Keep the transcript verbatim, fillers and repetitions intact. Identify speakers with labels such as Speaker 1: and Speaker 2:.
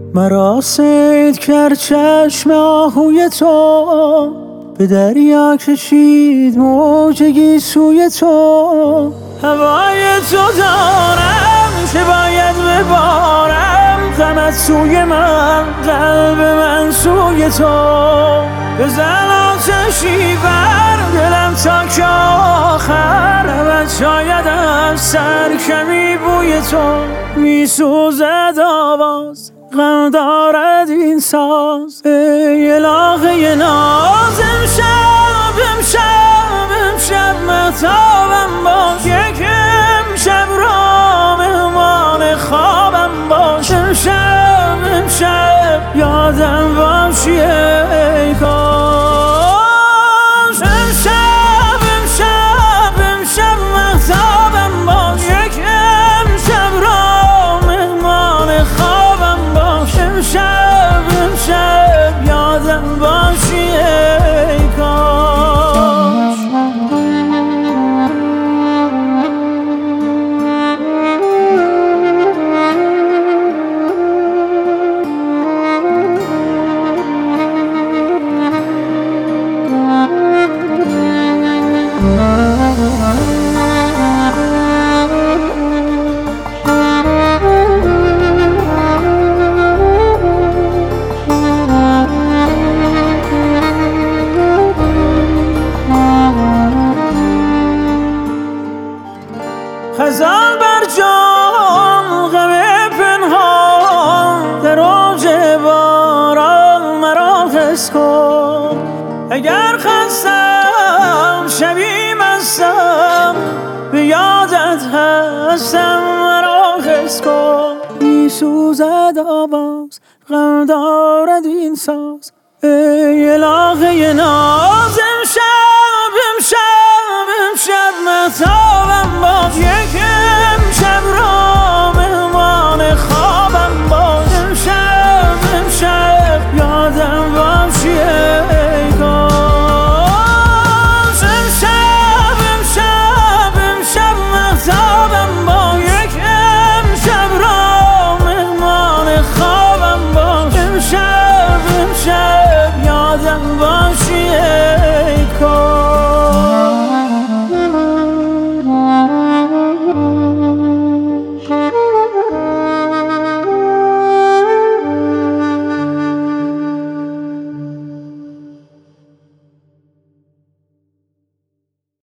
Speaker 1: مرا صید کرد چشم آهوی تو، به دریا کشید موج گیسوی تو. هوای تو دارم که باید ببارم، غمت سوی من، قلب من سوی تو. بزن آتشی بر دلم تا که آخر، ابد شاید از سر کمی بوی تو. میسوزد آواز، غم دارد این ساز، ای الهه ناز. امشب امشب امشب مهتابم باش، یک امشب را مهمان خوابم باش. امشب امشب یادم باشی ای کاش. امشب امشب امشب مهتابم باش، یک امشب را مهمان خوابم باش. امشب امشب یادم باشی ای کاش. خزان بر جان، غم پنهان، در اوج باران مرا حس کن. اگر خستم شبی مستم، به یادت هستم مرا حس کن. میسوزد آواز، غم دارد این ساز، ای الهه ناز. امشب امشب امشب مهتابم باش، یک امشب را مهمان خوابم باش. امشب امشب یادم باشی ای کاش. امشب امشب امشب مهتابم باش، یک امشب را مهمان خوابم باش. امشب امشب یادم باشی.